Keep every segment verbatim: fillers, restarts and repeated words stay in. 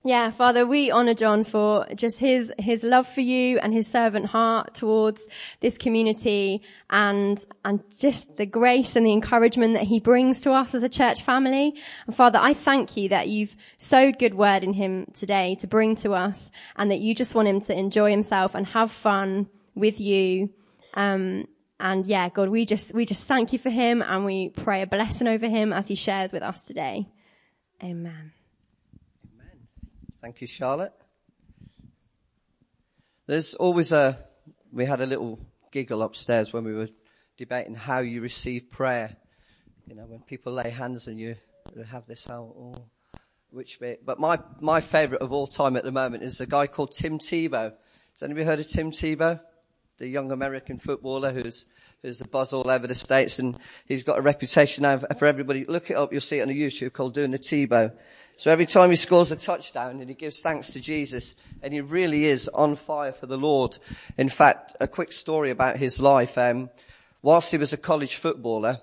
Yeah, Father, we honour John for just his, his love for you and his servant heart towards this community and, and just the grace and the encouragement that he brings to us as a church family. And Father, I thank you that you've sowed good word in him today to bring to us and that you just want him to enjoy himself and have fun with you. Um, and yeah, God, we just, we just thank you for him and we pray a blessing over him as he shares with us today. Amen. Thank you, Charlotte. There's always a, we had a little giggle upstairs when we were debating how you receive prayer. You know, when people lay hands on you, they have this out, oh, which bit. But my, my favourite of all time at the moment is a guy called Tim Tebow. Has anybody heard of Tim Tebow? The young American footballer who's, who's a buzz all over the States, and he's got a reputation now for everybody. Look it up, you'll see it on YouTube, called Doing the Tebow. So every time he scores a touchdown and he gives thanks to Jesus, and he really is on fire for the Lord. In fact, a quick story about his life. Um, whilst he was a college footballer,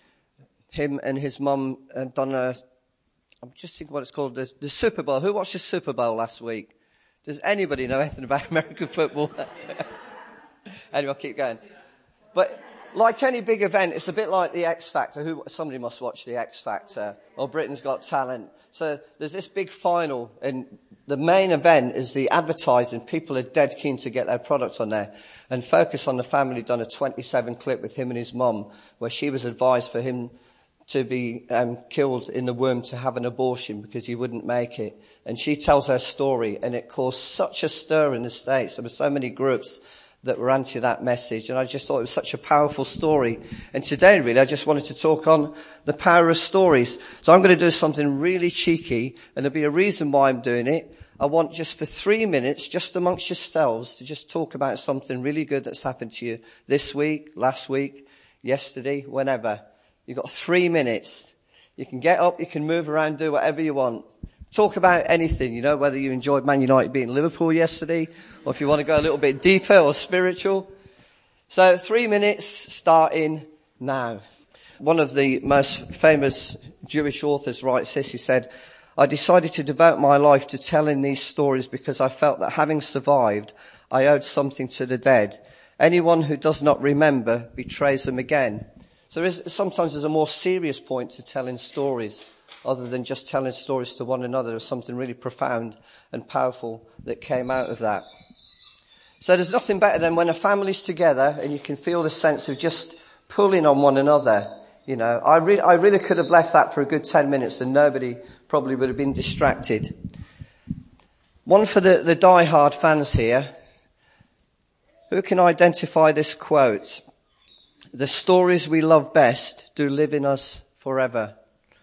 him and his mum had done a, I'm just thinking what it's called, the, the Super Bowl. Who watched the Super Bowl last week? Does anybody know anything about American football? Anyway, I'll keep going. But like any big event, it's a bit like the X Factor. Who, somebody must watch the X Factor, or Britain's Got Talent. So there's this big final, and the main event is the advertising. People are dead keen to get their products on there. And Focus on the Family done a twenty-seven clip with him and his mum, where she was advised for him to be um, killed in the womb to have an abortion because he wouldn't make it. And she tells her story, and it caused such a stir in the States. There were so many groups that were anti that message, and I just thought it was such a powerful story. And today, really, I just wanted to talk on the power of stories. So I'm going to do something really cheeky, and there'll be a reason why I'm doing it. I want just for three minutes, just amongst yourselves, to just talk about something really good that's happened to you this week, last week, yesterday, whenever. You've got three minutes. You can get up, you can move around, do whatever you want. Talk about anything, you know, whether you enjoyed Man United beating Liverpool yesterday, or if you want to go a little bit deeper or spiritual. So three minutes starting now. One of the most famous Jewish authors writes this. He said, I decided to devote my life to telling these stories because I felt that having survived, I owed something to the dead. Anyone who does not remember betrays them again. So there is, sometimes there's a more serious point to telling stories. Other than just telling stories to one another, there's something really profound and powerful that came out of that. So there's nothing better than when a family's together and you can feel the sense of just pulling on one another. You know, I, re- I really could have left that for a good ten minutes and nobody probably would have been distracted. One for the, the die-hard fans here. Who can identify this quote? The stories we love best do live in us forever.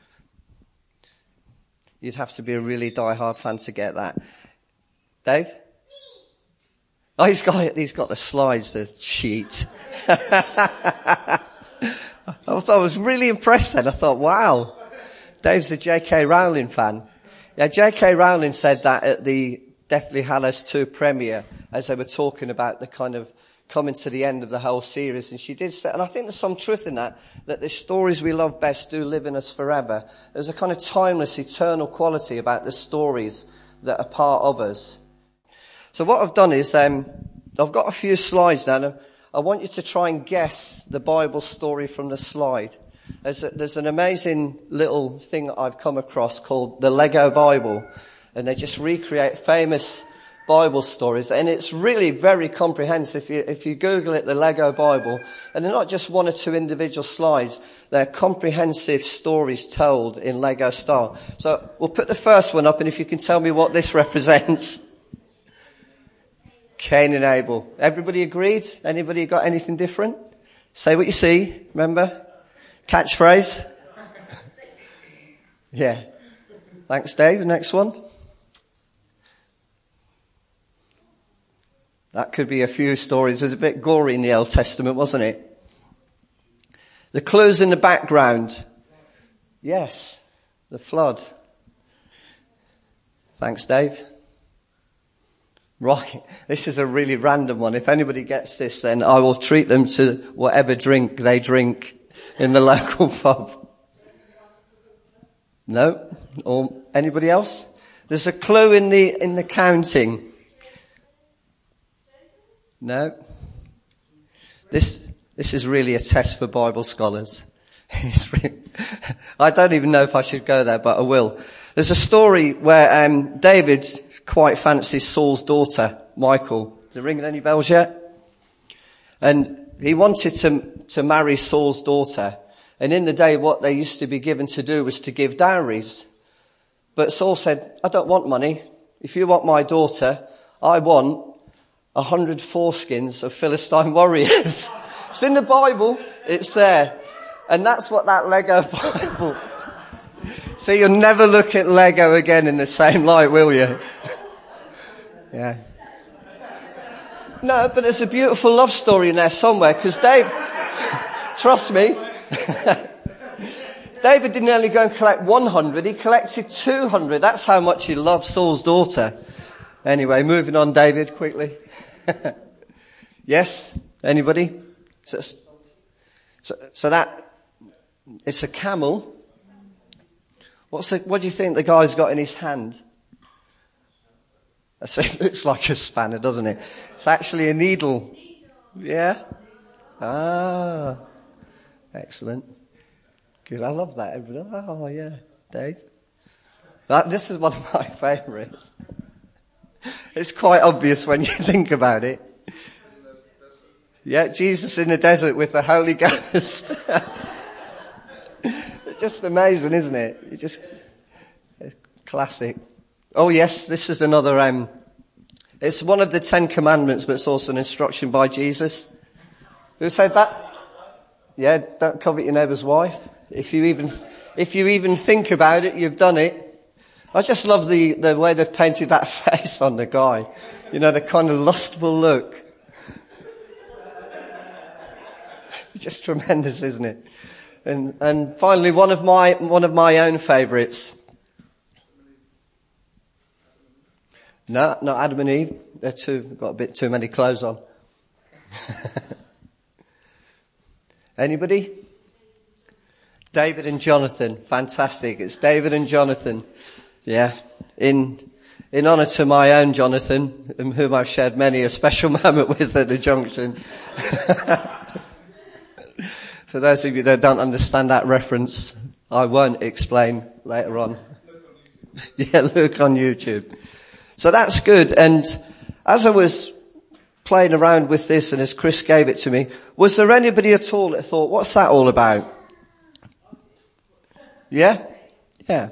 You'd have to be a really die-hard fan to get that. Dave? Oh, he's got, he's got the slides, the sheet. I was, I was really impressed then. I thought, wow, Dave's a J K Rowling fan. Yeah, J K Rowling said that at the Deathly Hallows two premiere as they were talking about the kind of coming to the end of the whole series, and she did say, and I think there's some truth in that, that the stories we love best do live in us forever. There's a kind of timeless, eternal quality about the stories that are part of us. So what I've done is, um, I've got a few slides now, and I want you to try and guess the Bible story from the slide. There's, a, there's an amazing little thing that I've come across called the Lego Bible, and they just recreate famous Bible stories, and it's really very comprehensive. If you, if you Google it, the Lego Bible, and they're not just one or two individual slides, they're comprehensive stories told in Lego style. So we'll put the first one up, and if you can tell me what this represents. Cain and Abel. Everybody agreed? Anybody got anything different? Say what you see, remember? Catchphrase? Yeah. Thanks, Dave. Next one. That could be a few stories. It was a bit gory in the Old Testament, wasn't it? The clues in the background. Yes, the flood. Thanks, Dave. Right, this is a really random one. If anybody gets this, then I will treat them to whatever drink they drink in the local pub. No? Or anybody else? There's a clue in the, in the counting. No. This, this is really a test for Bible scholars. It's really, I don't even know if I should go there, but I will. There's a story where, um, David quite fancies Saul's daughter, Michal. Is it ringing any bells yet? And he wanted to, to marry Saul's daughter. And in the day, what they used to be given to do was to give dowries. But Saul said, I don't want money. If you want my daughter, I want a hundred foreskins of Philistine warriors. It's in the Bible. It's there. And that's what that Lego Bible. So you'll never look at Lego again in the same light, will you? Yeah. No, but there's a beautiful love story in there somewhere, because Dave, trust me, David didn't only go and collect one hundred, he collected two hundred. That's how much he loved Saul's daughter. Anyway, moving on, David, quickly. Yes? Anybody? So, so, so that, it's a camel. What's the, what do you think the guy's got in his hand? It looks like a spanner, doesn't it? It's actually a needle. Yeah? Ah. Excellent. Good. I love that. Everybody. Oh, yeah. Dave. That, this is one of my favourites. It's quite obvious when you think about it. Yeah, Jesus in the desert with the Holy Ghost. It's just amazing, isn't it? It just, it's classic. Oh yes, this is another, um, it's one of the Ten Commandments, but it's also an instruction by Jesus. Who said that? Yeah, don't covet your neighbour's wife. If you even, if you even think about it, you've done it. I just love the, the way they've painted that face on the guy. You know, the kind of lustful look. Just tremendous, isn't it? And, and finally, one of my, one of my own favourites. No, not Adam and Eve. They're too, got a bit too many clothes on. Anybody? David and Jonathan. Fantastic. It's David and Jonathan. Yeah. In, in honour to my own Jonathan, whom I've shared many a special moment with at the junction. For those of you that don't understand that reference, I won't explain later on. Yeah, look on YouTube. So that's good. And as I was playing around with this and as Chris gave it to me, was there anybody at all that thought, what's that all about? Yeah? Yeah.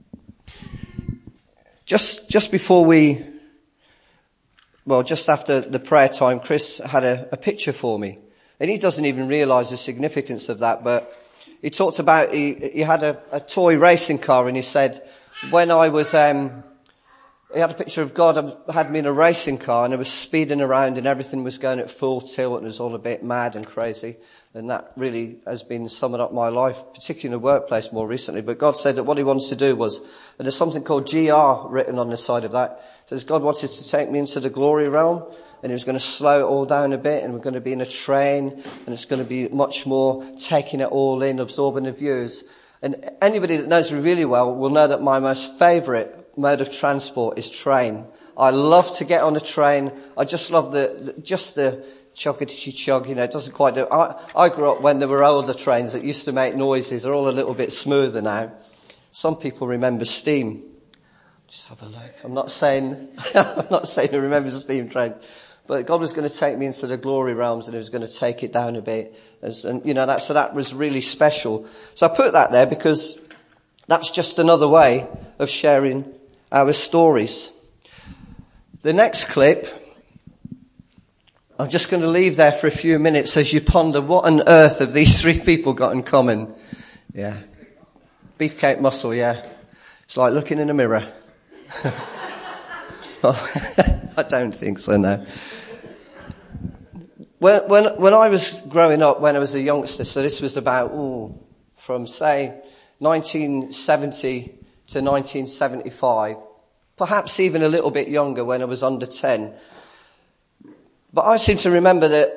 Just, just before we, well, just after the prayer time, Chris had a, a picture for me. And he doesn't even realise the significance of that, but he talked about, he, he had a, a toy racing car and he said, when I was, um, he had a picture of God had me in a racing car and I was speeding around and everything was going at full tilt and it was all a bit mad and crazy. And that really has been summing up my life, particularly in the workplace more recently. But God said that what he wants to do was, and there's something called G R written on the side of that. It says God wanted to take me into the glory realm and he was going to slow it all down a bit and we're going to be in a train and it's going to be much more taking it all in, absorbing the views. And anybody that knows me really well will know that my most favourite mode of transport is train. I love to get on a train. I just love the, the just the chuggity chug, you know, it doesn't quite do. I, I grew up when there were older trains that used to make noises. They're all a little bit smoother now. Some people remember steam. Just have a look. I'm not saying, I'm not saying I remember the steam train. But God was going to take me into the glory realms and he was going to take it down a bit. And, and you know, that, so that was really special. So I put that there because that's just another way of sharing our stories. The next clip, I'm just going to leave there for a few minutes as you ponder what on earth have these three people got in common. Yeah. Beefcake muscle, yeah. It's like looking in a mirror. Well, I don't think so, no. When, when, when I was growing up, when I was a youngster, so this was about, ooh, from say nineteen seventy to nineteen seventy-five, perhaps even a little bit younger when I was under ten. But I seem to remember that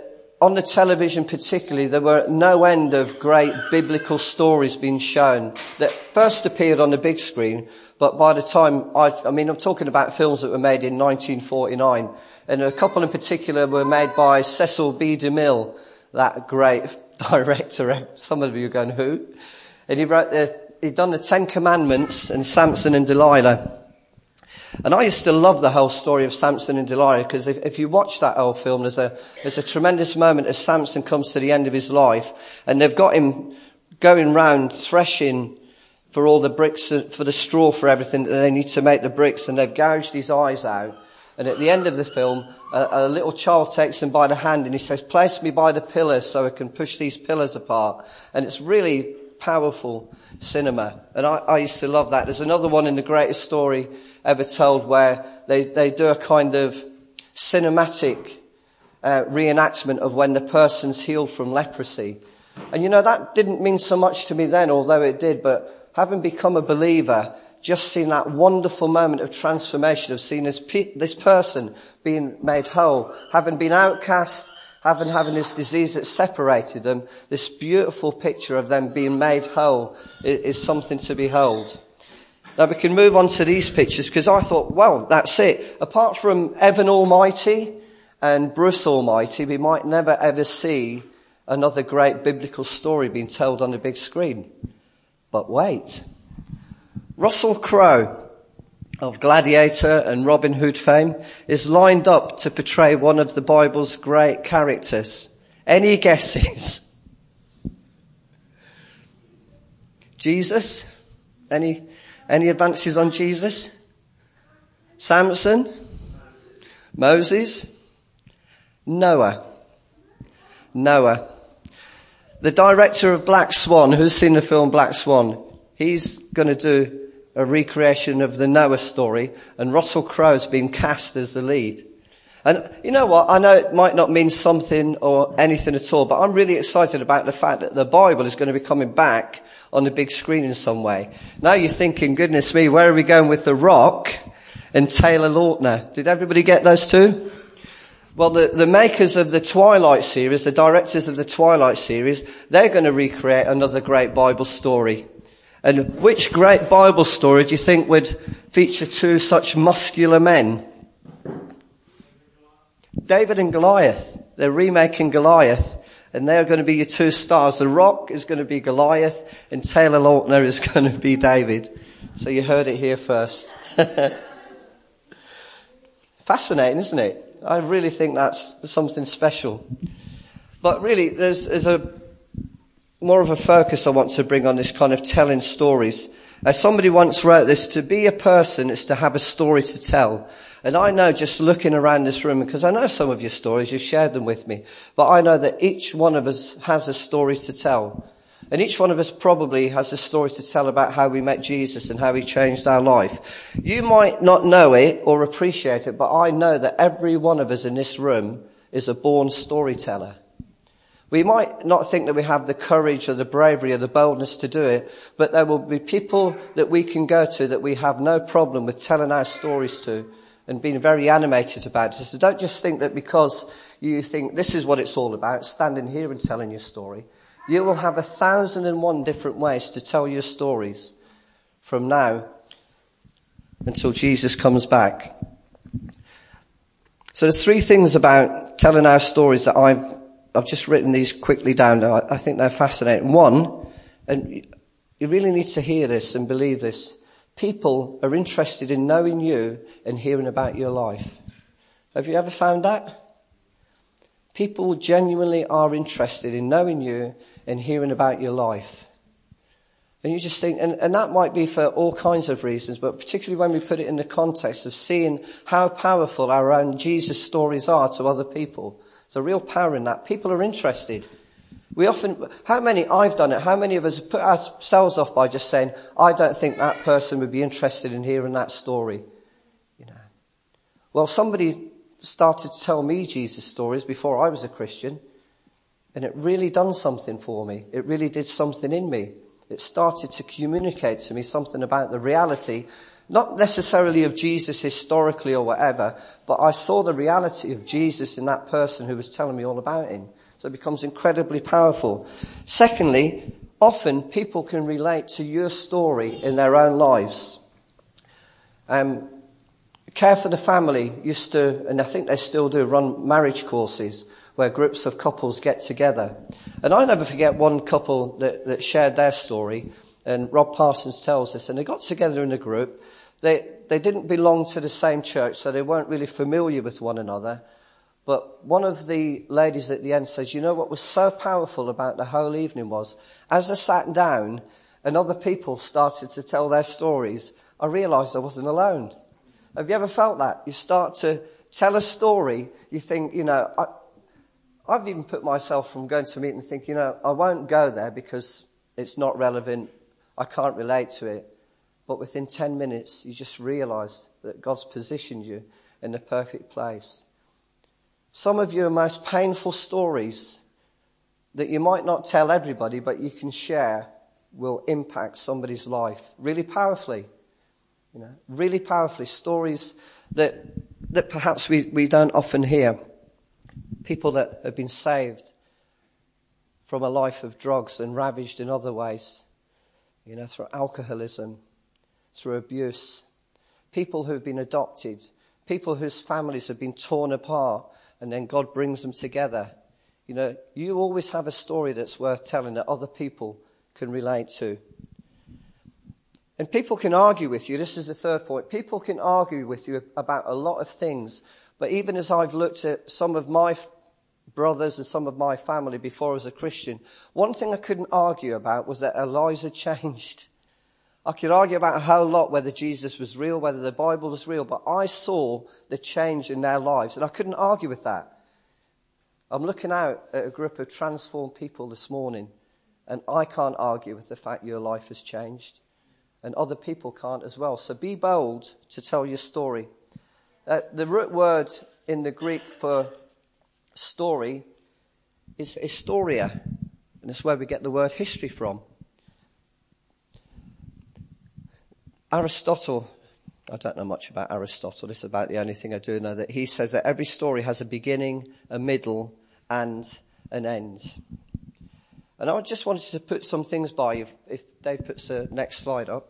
on the television particularly, there were no end of great biblical stories being shown that first appeared on the big screen, but by the time, I, I mean, I'm talking about films that were made in nineteen forty-nine, and a couple in particular were made by Cecil B. DeMille, that great director. Some of you are going, who? And he wrote the, he'd done the Ten Commandments and Samson and Delilah. And I used to love the whole story of Samson and Delilah, because if, if you watch that old film, there's a, there's a tremendous moment as Samson comes to the end of his life, and they've got him going round threshing for all the bricks, for the straw, for everything that they need to make the bricks, and they've gouged his eyes out. And at the end of the film, a, a little child takes him by the hand and he says, place me by the pillars so I can push these pillars apart. And it's really powerful cinema. And I, I used to love that. There's another one in The Greatest Story Ever Told where they, they do a kind of cinematic uh, reenactment of when the person's healed from leprosy. And you know, that didn't mean so much to me then, although it did, but having become a believer, just seeing that wonderful moment of transformation, of seeing this, pe- this person being made whole, having been outcast, having having this disease that separated them, this beautiful picture of them being made whole is, is something to behold. Now we can move on to these pictures, because I thought, well, that's it. Apart from Evan Almighty and Bruce Almighty, we might never ever see another great biblical story being told on the big screen. But wait. Russell Crowe of Gladiator and Robin Hood fame is lined up to portray one of the Bible's great characters. Any guesses? Jesus? Any, any advances on Jesus? Samson? Moses? Noah? Noah. The director of Black Swan, who's seen the film Black Swan, he's going to do a recreation of the Noah story, and Russell Crowe's been cast as the lead. And you know what? I know it might not mean something or anything at all, but I'm really excited about the fact that the Bible is going to be coming back on the big screen in some way. Now you're thinking, goodness me, where are we going with The Rock and Taylor Lautner? Did everybody get those two? Well, the, the makers of the Twilight series, the directors of the Twilight series, they're going to recreate another great Bible story. And which great Bible story do you think would feature two such muscular men? David and Goliath. They're remaking Goliath, and they're going to be your two stars. The Rock is going to be Goliath, and Taylor Lautner is going to be David. So you heard it here first. Fascinating, isn't it? I really think that's something special. But really, there's, there's a more of a focus I want to bring on this kind of telling stories. As somebody once wrote this, to be a person is to have a story to tell. And I know, just looking around this room, because I know some of your stories, you've shared them with me, but I know that each one of us has a story to tell. And each one of us probably has a story to tell about how we met Jesus and how he changed our life. You might not know it or appreciate it, but I know that every one of us in this room is a born storyteller. We might not think that we have the courage or the bravery or the boldness to do it, but there will be people that we can go to that we have no problem with telling our stories to and being very animated about it. So don't just think that because you think this is what it's all about, standing here and telling your story. You will have a thousand and one different ways to tell your stories from now until Jesus comes back. So there's three things about telling our stories that I've I've just written these quickly down. I, I think they're fascinating. One, and you really need to hear this and believe this, people are interested in knowing you and hearing about your life. Have you ever found that? People genuinely are interested in knowing you and hearing about your life. And you just think, and, and that might be for all kinds of reasons, but particularly when we put it in the context of seeing how powerful our own Jesus stories are to other people. There's a real power in that. People are interested. We often, how many, I've done it, how many of us put ourselves off by just saying, I don't think that person would be interested in hearing that story. You know. Well, somebody started to tell me Jesus stories before I was a Christian, and it really done something for me. It really did something in me. It started to communicate to me something about the reality, not necessarily of Jesus historically or whatever, but I saw the reality of Jesus in that person who was telling me all about him. So it becomes incredibly powerful. Secondly, often people can relate to your story in their own lives. Um, Care for the Family used to, and I think they still do, run marriage courses where groups of couples get together. And I never forget one couple that, that shared their story, and Rob Parsons tells us, and they got together in a group. They, they didn't belong to the same church, so they weren't really familiar with one another. But one of the ladies at the end says, you know what was so powerful about the whole evening was, as I sat down and other people started to tell their stories, I realised I wasn't alone. Have you ever felt that? You start to tell a story, you think, you know, I, I've even put myself from going to a meeting and think, you know, I won't go there because it's not relevant, I can't relate to it. But within ten minutes, you just realise that God's positioned you in the perfect place. Some of your most painful stories that you might not tell everybody, but you can share, will impact somebody's life really powerfully. You know, really powerfully. Stories that that perhaps we, we don't often hear. People that have been saved from a life of drugs and ravaged in other ways. You know, through alcoholism, through abuse. People who've been adopted. People whose families have been torn apart and then God brings them together. You know, you always have a story that's worth telling that other people can relate to. And people can argue with you, this is the third point, people can argue with you about a lot of things, but even as I've looked at some of my brothers and some of my family before as a Christian, one thing I couldn't argue about was that our lives had changed. I could argue about a whole lot whether Jesus was real, whether the Bible was real, but I saw the change in their lives, and I couldn't argue with that. I'm looking out at a group of transformed people this morning, and I can't argue with the fact your life has changed. And other people can't as well. So be bold to tell your story. Uh, the root word in the Greek for story is historia. And that's where we get the word history from. Aristotle, I don't know much about Aristotle. This is about the only thing I do know. That he says that every story has a beginning, a middle, and an end. And I just wanted to put some things by you. If, if Dave puts the next slide up.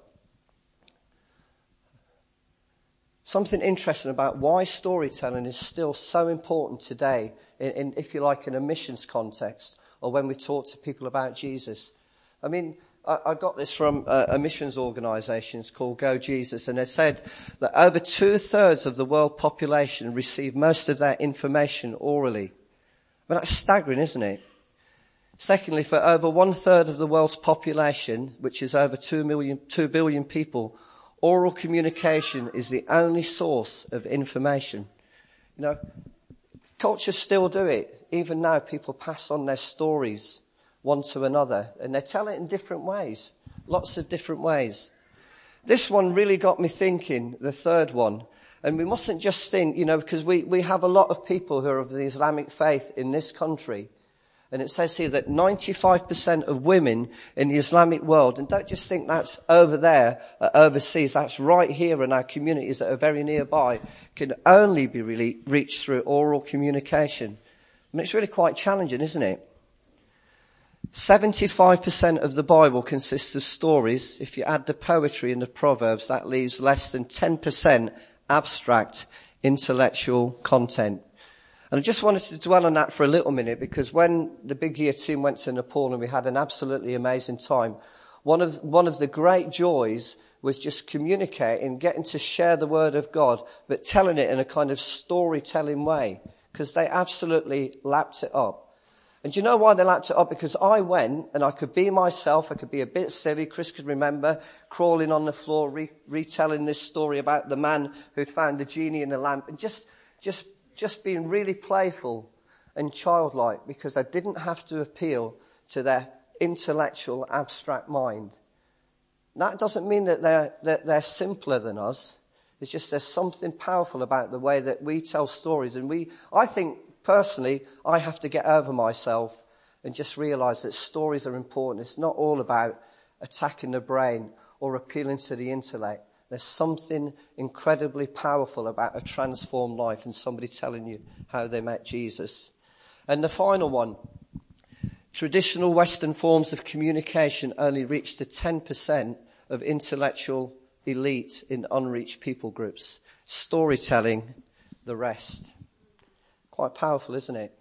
Something interesting about why storytelling is still so important today, in, in, if you like, in a missions context, or when we talk to people about Jesus. I mean, I, I got this from a, a missions organisation called Go Jesus, and they said that over two-thirds of the world population receive most of their information orally. Well, that's staggering, isn't it? Secondly, for over one-third of the world's population, which is over two million, two billion people, oral communication is the only source of information. You know, cultures still do it. Even now, people pass on their stories one to another, and they tell it in different ways, lots of different ways. This one really got me thinking, the third one, and we mustn't just think, you know, because we, we have a lot of people who are of the Islamic faith in this country. And it says here that ninety-five percent of women in the Islamic world, and don't just think that's over there, uh, overseas, that's right here in our communities that are very nearby, can only be really reached through oral communication. I mean, it's really quite challenging, isn't it? seventy-five percent of the Bible consists of stories. If you add the poetry and the Proverbs, that leaves less than ten percent abstract intellectual content. And I just wanted to dwell on that for a little minute, because when the Big Year team went to Nepal and we had an absolutely amazing time, one of, one of the great joys was just communicating, getting to share the word of God, but telling it in a kind of storytelling way, because they absolutely lapped it up. And do you know why they lapped it up? Because I went and I could be myself, I could be a bit silly. Chris could remember crawling on the floor, re- retelling this story about the man who'd found the genie in the lamp, and just, just, just being really playful and childlike, because I didn't have to appeal to their intellectual, abstract mind. That doesn't mean that they're, that they're simpler than us. It's just there's something powerful about the way that we tell stories. And we, I think, personally, I have to get over myself and just realise that stories are important. It's not all about attacking the brain or appealing to the intellect. There's something incredibly powerful about a transformed life and somebody telling you how they met Jesus. And the final one, Traditional Western forms of communication only reach the ten percent of intellectual elite in unreached people groups. Storytelling, the rest. Quite powerful, isn't it?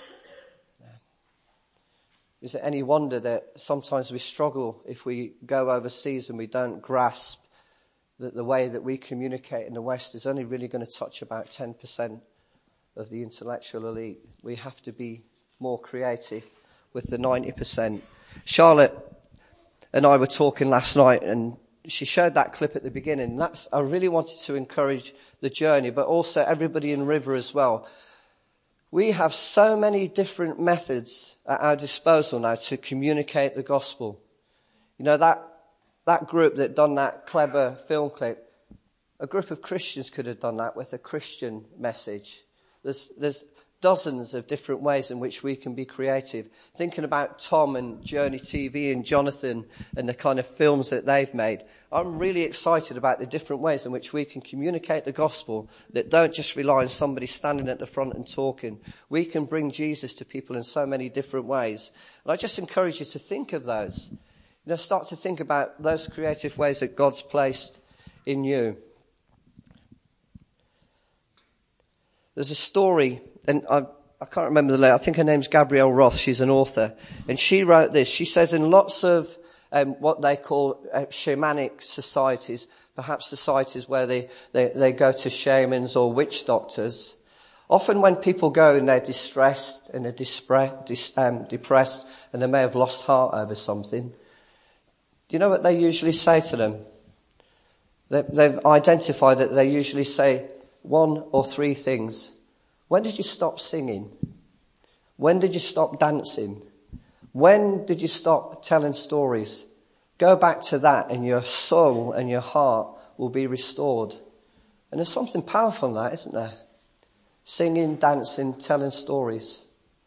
Is it any wonder that sometimes we struggle if we go overseas and we don't grasp that the way that we communicate in the West is only really going to touch about ten percent of the intellectual elite? We have to be more creative with the ninety percent. Charlotte and I were talking last night, and she showed that clip at the beginning. That's, I really wanted to encourage the journey, but also everybody in River as well. We have so many different methods at our disposal now to communicate the gospel. You know, that, that group that done that clever film clip, a group of Christians could have done that with a Christian message. There's, there's dozens of different ways in which we can be creative. Thinking about Tom and Journey T V and Jonathan and the kind of films that they've made, I'm really excited about the different ways in which we can communicate the gospel that don't just rely on somebody standing at the front and talking. We can bring Jesus to people in so many different ways. And I just encourage you to think of those. You know, start to think about those creative ways that God's placed in you. There's a story, and I, I can't remember the lady. I think her name's Gabrielle Roth. She's an author. And she wrote this. She says in lots of um, what they call uh, shamanic societies, perhaps societies where they, they, they go to shamans or witch doctors, often when people go and they're distressed and they're dispre- dis, um, depressed and they may have lost heart over something, do you know what they usually say to them? They, they've identified that they usually say one or three things. When did you stop singing? When did you stop dancing? When did you stop telling stories? Go back to that and your soul and your heart will be restored. And there's something powerful in that, isn't there? Singing, dancing, telling stories.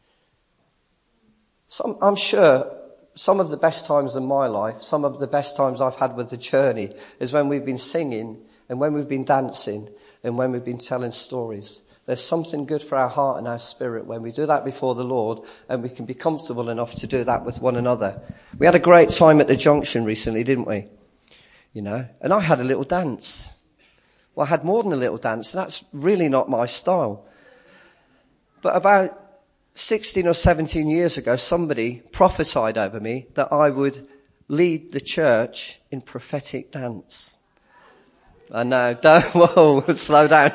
Some, I'm sure some of the best times in my life, some of the best times I've had with the journey is when we've been singing and when we've been dancing and when we've been telling stories. There's something good for our heart and our spirit when we do that before the Lord, and we can be comfortable enough to do that with one another. We had a great time at the Junction recently, didn't we? You know, and I had a little dance. Well, I had more than a little dance, and that's really not my style. But about sixteen or seventeen years ago, somebody prophesied over me that I would lead the church in prophetic dance. I know, don't, whoa, slow down.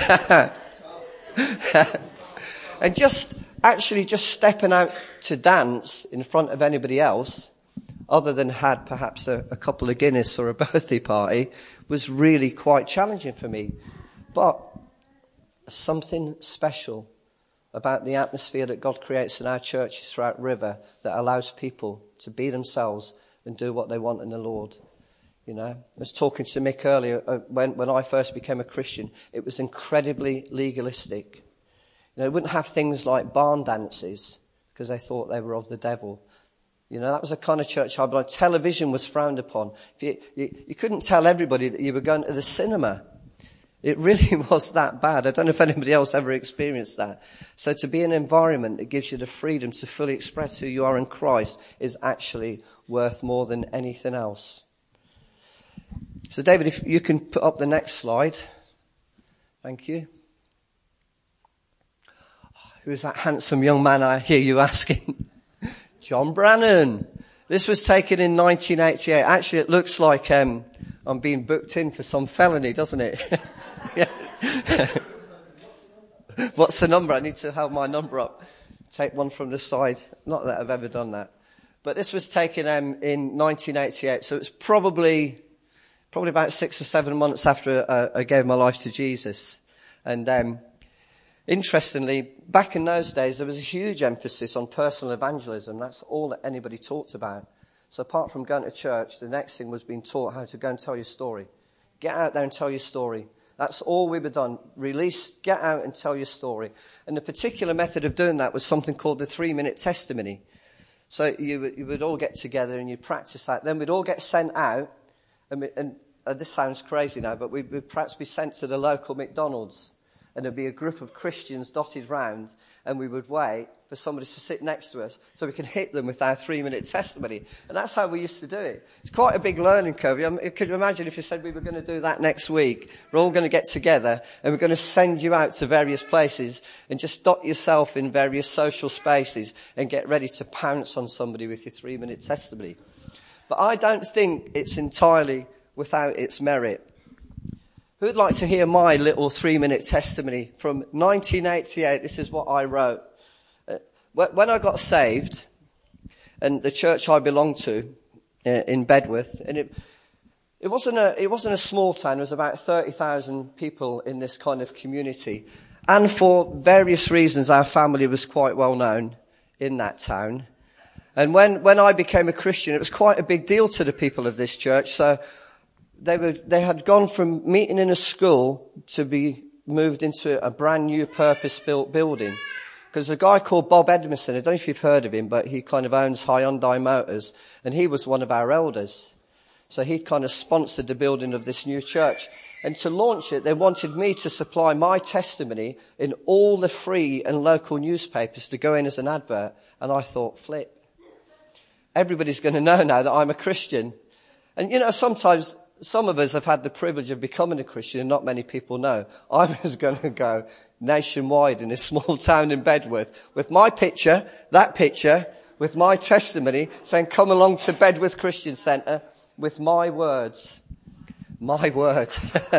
And just, actually just stepping out to dance in front of anybody else, other than had perhaps a, a couple of Guinness or a birthday party, was really quite challenging for me. But something special about the atmosphere that God creates in our churches throughout River that allows people to be themselves and do what they want in the Lord. You know, I was talking to Mick earlier, uh, when, when I first became a Christian, it was incredibly legalistic. You know, they wouldn't have things like barn dances because they thought they were of the devil. You know, that was the kind of church I belonged. Television was frowned upon. If you, you, you couldn't tell everybody that you were going to the cinema. It really was that bad. I don't know if anybody else ever experienced that. So to be in an environment that gives you the freedom to fully express who you are in Christ is actually worth more than anything else. So David, if you can put up the next slide. Thank you. Who is that handsome young man I hear you asking? John Brannan. This was taken in nineteen eighty-eight. Actually, it looks like um, I'm being booked in for some felony, doesn't it? What's the number? I need to have my number up. Take one from the side. Not that I've ever done that. But this was taken um, in nineteen eighty-eight, so it's probably... Probably about six or seven months after uh, I gave my life to Jesus. And um, interestingly, back in those days, there was a huge emphasis on personal evangelism. That's all that anybody talked about. So apart from going to church, the next thing was being taught how to go and tell your story. Get out there and tell your story. That's all we were done. Release, get out and tell your story. And the particular method of doing that was something called the three-minute testimony. So you, you would all get together and you'd practice that. Then we'd all get sent out. And, we, and uh, this sounds crazy now, but we would perhaps be sent to the local McDonald's. and there'd be a group of Christians dotted round, and we would wait for somebody to sit next to us so we can hit them with our three-minute testimony. And that's how we used to do it. It's quite a big learning curve. I mean, could you imagine if you said we were going to do that next week? We're all going to get together, and we're going to send you out to various places and just dot yourself in various social spaces and get ready to pounce on somebody with your three-minute testimony. But I don't think it's entirely without its merit. Who'd like to hear my little three-minute testimony from nineteen eighty-eight? This is what I wrote. Uh, when I got saved, and the church I belonged to uh, in Bedworth, and it it wasn't a it wasn't a small town. There was about thirty thousand people in this kind of community, and for various reasons, our family was quite well known in that town. And when when I became a Christian, it was quite a big deal to the people of this church. So They were, they had gone from meeting in a school to be moved into a brand new purpose-built building. Because a guy called Bob Edmondson, I don't know if you've heard of him, but he kind of owns Hyundai Motors, and he was one of our elders. So he'd kind of sponsored the building of this new church. And to launch it, they wanted me to supply my testimony in all the free and local newspapers to go in as an advert. And I thought, flip. Everybody's going to know now that I'm a Christian. And you know, sometimes some of us have had the privilege of becoming a Christian and not many people know. I was going to go nationwide in this small town in Bedworth with my picture, that picture, with my testimony saying, come along to Bedworth Christian Centre with my words. My word.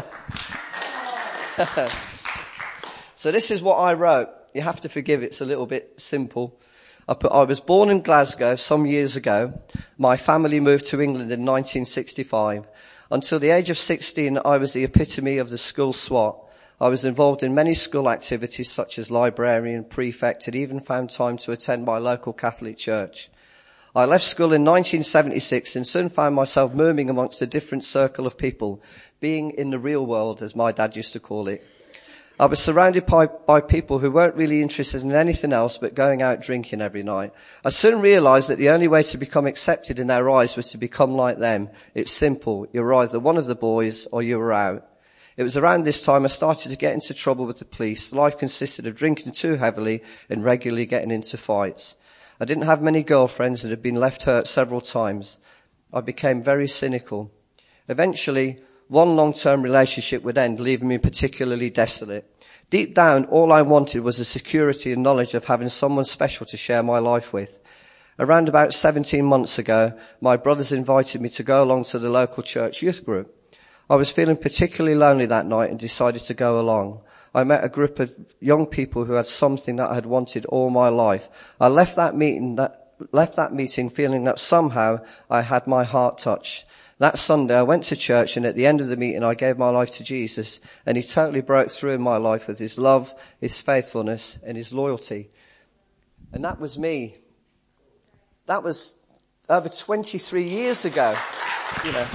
So this is what I wrote. You have to forgive, it's a little bit simple. I put, I was born in Glasgow some years ago. My family moved to England in nineteen sixty-five. Until the age of sixteen, I was the epitome of the school SWAT. I was involved in many school activities such as librarian, prefect, and even found time to attend my local Catholic church. I left school in nineteen seventy-six and soon found myself moving amongst a different circle of people, being in the real world, as my dad used to call it. I was surrounded by, by people who weren't really interested in anything else but going out drinking every night. I soon realised that the only way to become accepted in their eyes was to become like them. It's simple. You're either one of the boys or you were out. It was around this time I started to get into trouble with the police. Life consisted of drinking too heavily and regularly getting into fights. I didn't have many girlfriends and had been left hurt several times. I became very cynical. Eventually, one long-term relationship would end, leaving me particularly desolate. Deep down, all I wanted was the security and knowledge of having someone special to share my life with. Around about seventeen months ago, my brothers invited me to go along to the local church youth group. I was feeling particularly lonely that night and decided to go along. I met a group of young people who had something that I had wanted all my life. I left that meeting, that, left that meeting feeling that somehow I had my heart touched. That Sunday I went to church, and at the end of the meeting I gave my life to Jesus, and he totally broke through in my life with his love, his faithfulness and his loyalty. And that was me. That was over twenty-three years ago, you know.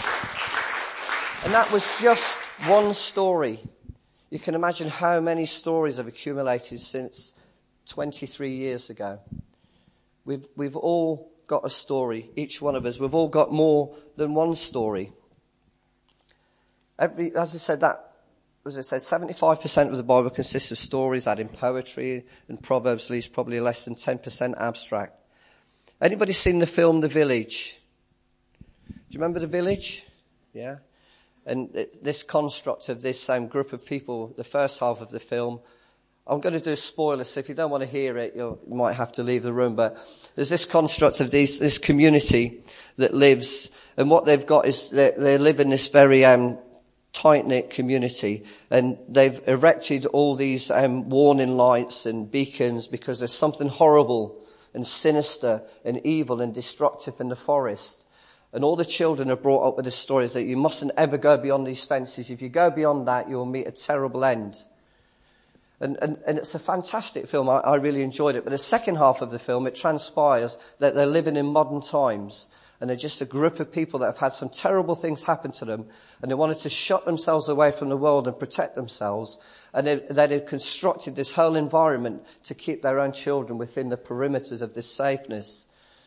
And that was just one story. You can imagine how many stories have accumulated since twenty-three years ago. We've, we've all got a story, each one of us. We've all got more than one story. Every, as I said, that, as I said, seventy-five percent of the Bible consists of stories, adding poetry, and Proverbs leaves probably less than ten percent abstract. Anybody seen the film The Village? Do you remember The Village? Yeah. And it, this construct of this um, group of people, the first half of the film, I'm going to do a spoiler, so if you don't want to hear it, you'll, you might have to leave the room. But there's this construct of these, this community that lives, and what they've got is they, they live in this very um, tight-knit community, and they've erected all these um, warning lights and beacons because there's something horrible and sinister and evil and destructive in the forest. And all the children are brought up with the stories that you mustn't ever go beyond these fences. If you go beyond that, you'll meet a terrible end. And, and, and it's a fantastic film. I, I really enjoyed it. But the second half of the film, it transpires that they're living in modern times. And they're just a group of people that have had some terrible things happen to them. And they wanted to shut themselves away from the world and protect themselves. And they, they had constructed this whole environment to keep their own children within the perimeters of this safeness.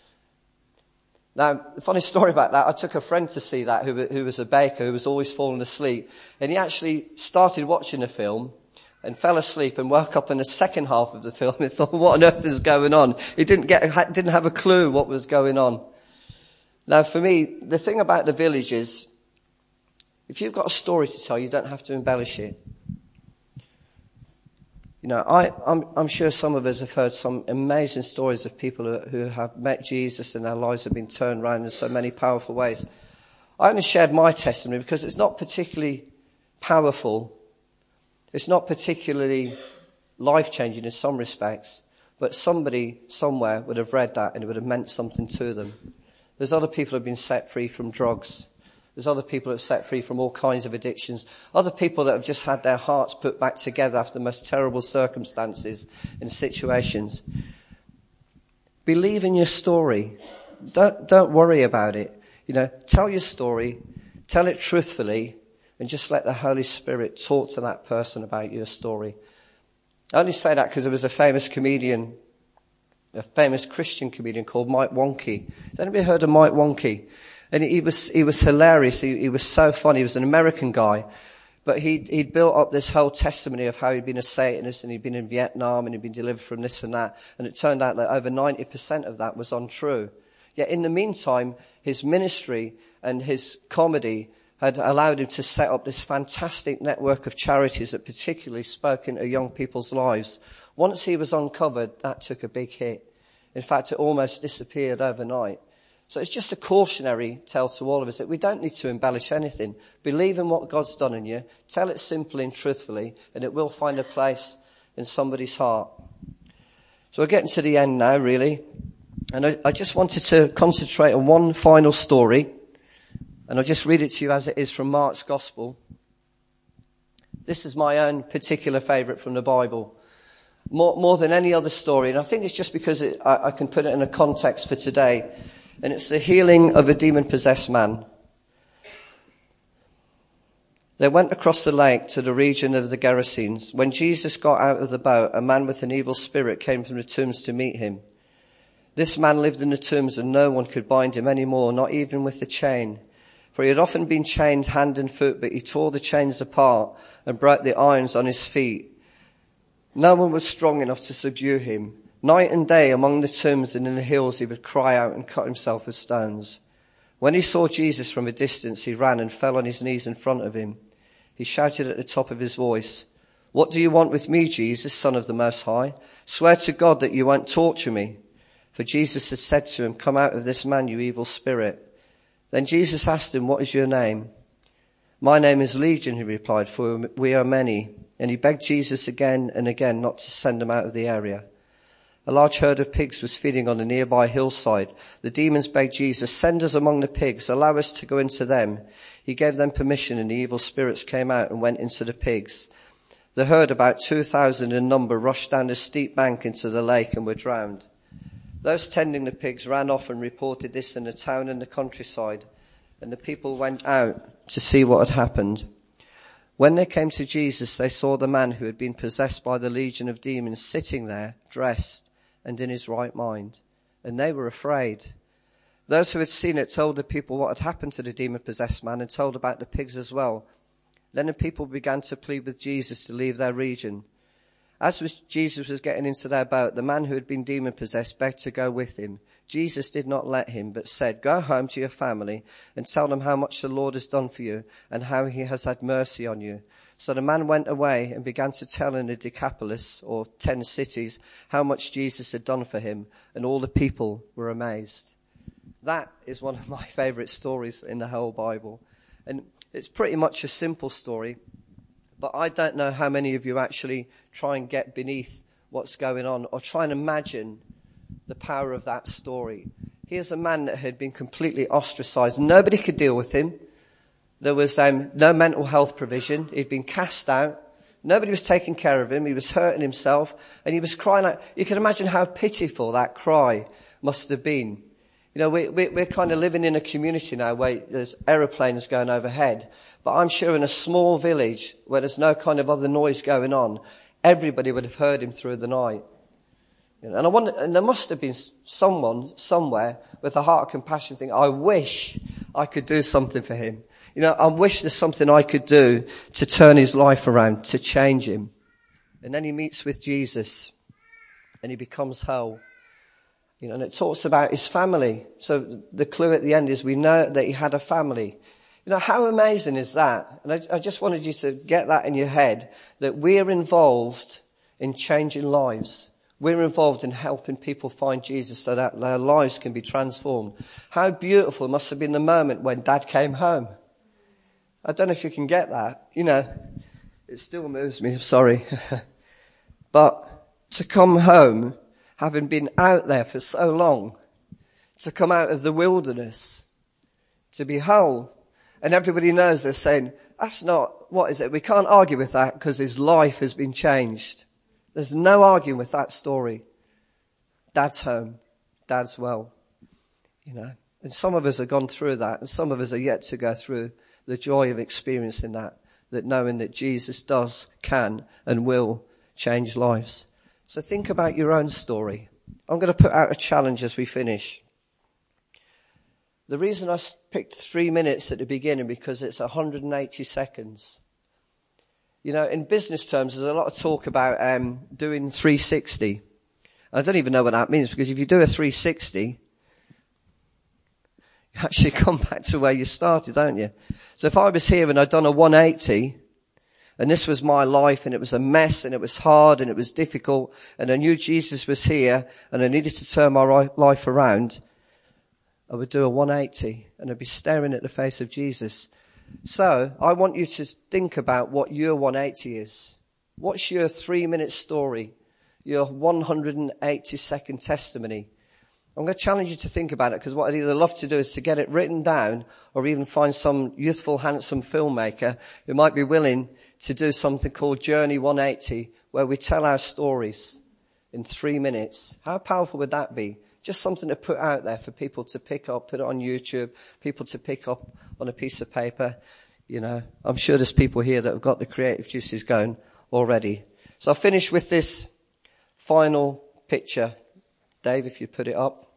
Now, a funny story about that, I took a friend to see that who, who was a baker who was always falling asleep. And he actually started watching the film. and fell asleep and woke up in the second half of the film and thought, what on earth is going on? He didn't get, didn't have a clue what was going on. Now for me, the thing about the village is, if you've got a story to tell, you don't have to embellish it. You know, I, I'm, I'm sure some of us have heard some amazing stories of people who, who have met Jesus and their lives have been turned around in so many powerful ways. I only shared my testimony because it's not particularly powerful. It's not particularly life-changing in some respects, but somebody somewhere would have read that and it would have meant something to them. There's other people who have been set free from drugs. There's other people who have set free from all kinds of addictions. Other people that have just had their hearts put back together after the most terrible circumstances and situations. Believe in your story. Don't, don't worry about it. You know, tell your story, tell it truthfully, and just let the Holy Spirit talk to that person about your story. I only say that because there was a famous comedian, a famous Christian comedian called Mike Wonke. Has anybody heard of Mike Wonke? And he was, he was hilarious. He, he was so funny. He was an American guy. But he'd, he'd built up this whole testimony of how he'd been a Satanist and he'd been in Vietnam and he'd been delivered from this and that. And it turned out that over ninety percent of that was untrue. Yet in the meantime, his ministry and his comedy had allowed him to set up this fantastic network of charities that particularly spoke into young people's lives. Once he was uncovered, that took a big hit. In fact, it almost disappeared overnight. So it's just a cautionary tale to all of us that we don't need to embellish anything. Believe in what God's done in you. Tell it simply and truthfully, and it will find a place in somebody's heart. So we're getting to the end now, really. And I, I just wanted to concentrate on one final story. And I'll just read it to you as it is from Mark's Gospel. This is my own particular favourite from the Bible. More, more than any other story. And I think it's just because it, I, I can put it in a context for today. And it's the healing of a demon-possessed man. They went across the lake to the region of the Gerasenes. When Jesus got out of the boat, a man with an evil spirit came from the tombs to meet him. This man lived in the tombs and no one could bind him anymore, not even with a chain. For he had often been chained hand and foot, but he tore the chains apart and broke the irons on his feet. No one was strong enough to subdue him. Night and day among the tombs and in the hills he would cry out and cut himself with stones. When he saw Jesus from a distance, he ran and fell on his knees in front of him. He shouted at the top of his voice, "What do you want with me, Jesus, Son of the Most High? Swear to God that you won't torture me." For Jesus had said to him, "Come out of this man, you evil spirit." Then Jesus asked him, "What is your name?" "My name is Legion," he replied, "for we are many." And he begged Jesus again and again not to send him out of the area. A large herd of pigs was feeding on a nearby hillside. The demons begged Jesus, "Send us among the pigs, allow us to go into them." He gave them permission and the evil spirits came out and went into the pigs. The herd, about two thousand in number, rushed down a steep bank into the lake and were drowned. Those tending the pigs ran off and reported this in the town and the countryside, and the people went out to see what had happened. When they came to Jesus, they saw the man who had been possessed by the legion of demons sitting there, dressed and in his right mind, and they were afraid. Those who had seen it told the people what had happened to the demon-possessed man and told about the pigs as well. Then the people began to plead with Jesus to leave their region. As was, Jesus was getting into their boat, the man who had been demon-possessed begged to go with him. Jesus did not let him, but said, "Go home to your family and tell them how much the Lord has done for you and how he has had mercy on you." So the man went away and began to tell in the Decapolis, or ten cities, how much Jesus had done for him, and all the people were amazed. That is one of my favourite stories in the whole Bible. And it's pretty much a simple story, but I don't know how many of you actually try and get beneath what's going on or try and imagine the power of that story. Here's a man that had been completely ostracized. Nobody could deal with him. There was um, no mental health provision. He'd been cast out. Nobody was taking care of him. He was hurting himself and he was crying out. You can imagine how pitiful that cry must have been. You know, we, we, we're kind of living in a community now where there's aeroplanes going overhead. But I'm sure in a small village where there's no kind of other noise going on, everybody would have heard him through the night. You know, and I wonder, and there must have been someone somewhere with a heart of compassion thinking, I wish I could do something for him. You know, I wish there's something I could do to turn his life around, to change him. And then he meets with Jesus and he becomes whole. You know, and it talks about his family. So the clue at the end is we know that he had a family. You know, how amazing is that? And I, I just wanted you to get that in your head, that we're involved in changing lives. We're involved in helping people find Jesus so that their lives can be transformed. How beautiful must have been the moment when Dad came home. I don't know if you can get that. You know, it still moves me, I'm sorry. But to come home, having been out there for so long, to come out of the wilderness, to be whole. And everybody knows they're saying, that's not, what is it? We can't argue with that because his life has been changed. There's no arguing with that story. Dad's home. Dad's well. You know, and some of us have gone through that and some of us are yet to go through the joy of experiencing that, that knowing that Jesus does, can and will change lives. So think about your own story. I'm going to put out a challenge as we finish. The reason I picked three minutes at the beginning because it's one hundred eighty seconds. You know, in business terms, there's a lot of talk about um, doing three sixty. And I don't even know what that means because if you do a three sixty, you actually come back to where you started, don't you? So if I was here and I'd done a one eighty, and this was my life and it was a mess and it was hard and it was difficult and I knew Jesus was here and I needed to turn my life around, I would do a one eighty and I'd be staring at the face of Jesus. So I want you to think about what your one eighty is. What's your three minute story? Your one hundred eighty second testimony? I'm going to challenge you to think about it because what I'd either love to do is to get it written down or even find some youthful, handsome filmmaker who might be willing to do something called Journey one eighty where we tell our stories in three minutes. How powerful would that be? Just something to put out there for people to pick up, put it on YouTube, people to pick up on a piece of paper. You know, I'm sure there's people here that have got the creative juices going already. So I'll finish with this final picture. Dave, if you put it up.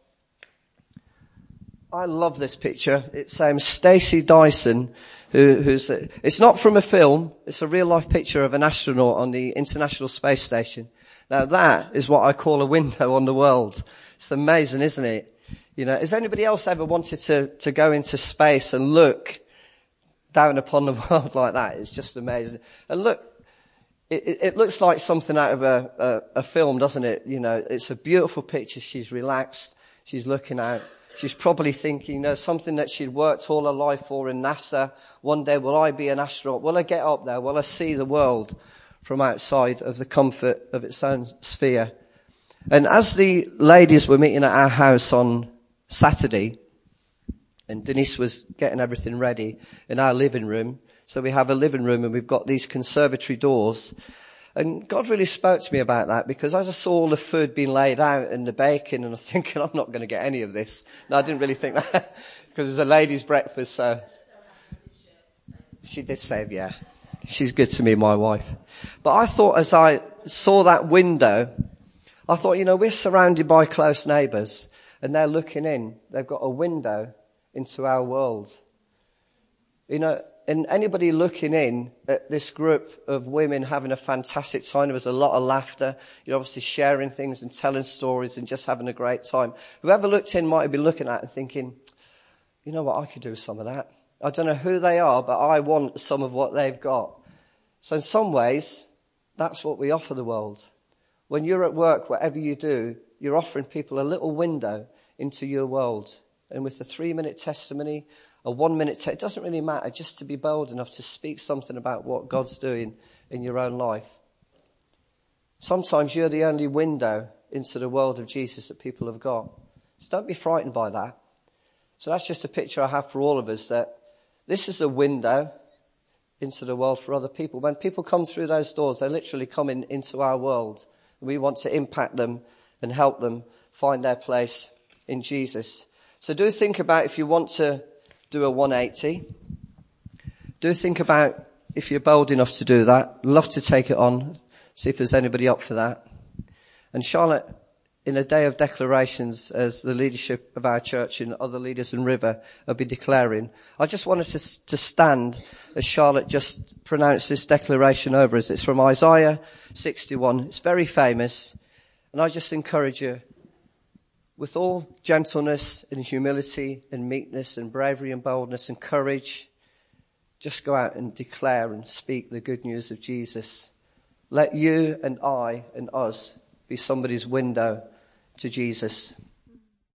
I love this picture. It's um, Stacey Dyson, who, who's, uh, it's not from a film. It's a real life picture of an astronaut on the International Space Station. Now that is what I call a window on the world. It's amazing, isn't it? You know, has anybody else ever wanted to, to go into space and look down upon the world like that? It's just amazing. And look, it, it, it looks like something out of a, a, a film, doesn't it? You know, it's a beautiful picture. She's relaxed. She's looking out. She's probably thinking, you know, something that she'd worked all her life for in NASA. One day, will I be an astronaut? Will I get up there? Will I see the world from outside of the comfort of its own sphere? And as the ladies were meeting at our house on Saturday, and Denise was getting everything ready in our living room, so we have a living room and we've got these conservatory doors. And God really spoke to me about that because as I saw all the food being laid out and the bacon, and I was thinking, I'm not going to get any of this. No, I didn't really think that because it was a ladies' breakfast, so she did save, yeah. She's good to me, my wife. But I thought as I saw that window, I thought, you know, we're surrounded by close neighbours and they're looking in. They've got a window into our world. You know, and anybody looking in at this group of women having a fantastic time, there was a lot of laughter, you know, obviously sharing things and telling stories and just having a great time. Whoever looked in might have been looking at it and thinking, you know what, I could do some of that. I don't know who they are, but I want some of what they've got. So in some ways, that's what we offer the world. When you're at work, whatever you do, you're offering people a little window into your world. And with a three-minute testimony, a one-minute te- it doesn't really matter, just to be bold enough to speak something about what God's doing in your own life. Sometimes you're the only window into the world of Jesus that people have got. So don't be frightened by that. So that's just a picture I have for all of us, that this is a window into the world for other people. When people come through those doors, they're literally coming into our world. We want to impact them and help them find their place in Jesus. So do think about if you want to do a one eighty. Do think about if you're bold enough to do that. Love to take it on. See if there's anybody up for that. And Charlotte, in a day of declarations, as the leadership of our church and other leaders in River will be declaring, I just wanted to, to stand as Charlotte just pronounced this declaration over us. It's from Isaiah sixty-one. It's very famous. And I just encourage you, with all gentleness and humility and meekness and bravery and boldness and courage, just go out and declare and speak the good news of Jesus. Let you and I and us be somebody's window to Jesus.